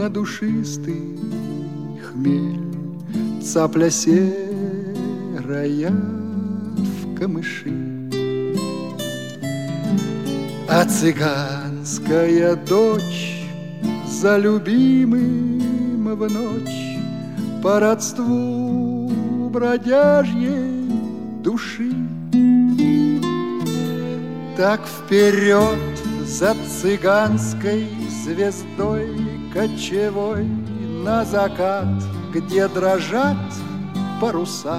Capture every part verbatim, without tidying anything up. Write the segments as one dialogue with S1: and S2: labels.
S1: на душистый хмель, цапля серая в камыши. А цыганская дочь за любимым в ночь по родству бродяжьей души. Так вперед за цыганской звездой кочевой на закат, где дрожат паруса,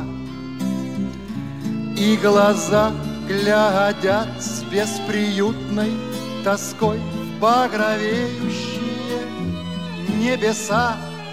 S1: и глаза глядят с бесприютной тоской в багровеющие небеса.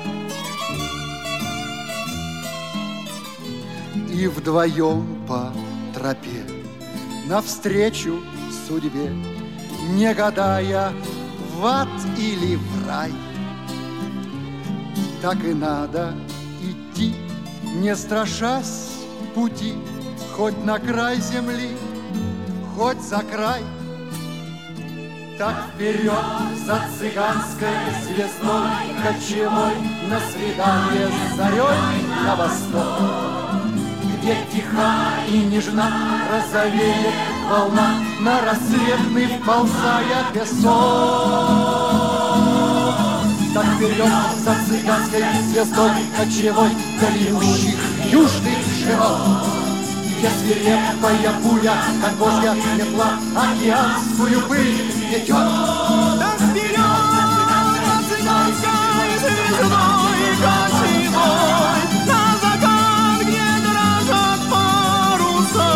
S1: И вдвоем по тропе навстречу судьбе, не гадая, в ад или в рай, так и надо идти, не страшась пути, хоть на край земли, хоть за край. Так вперед за цыганской звездой кочевой на свидание с зарей на восток, где тиха и нежна розовеет волна, на рассветный вползая песок. Так вперед за цыганской звездой кочевой длиннущих южных широт, где свирепая буря, как божья метла, океанскую пыль метет.
S2: Так вперед за цыганской звездой кочевой на закат, где дрожат паруса.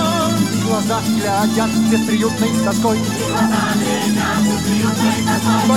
S1: Глаза глядят бесприютной тоской,
S2: глаза глядят бесприютной тоской,
S1: по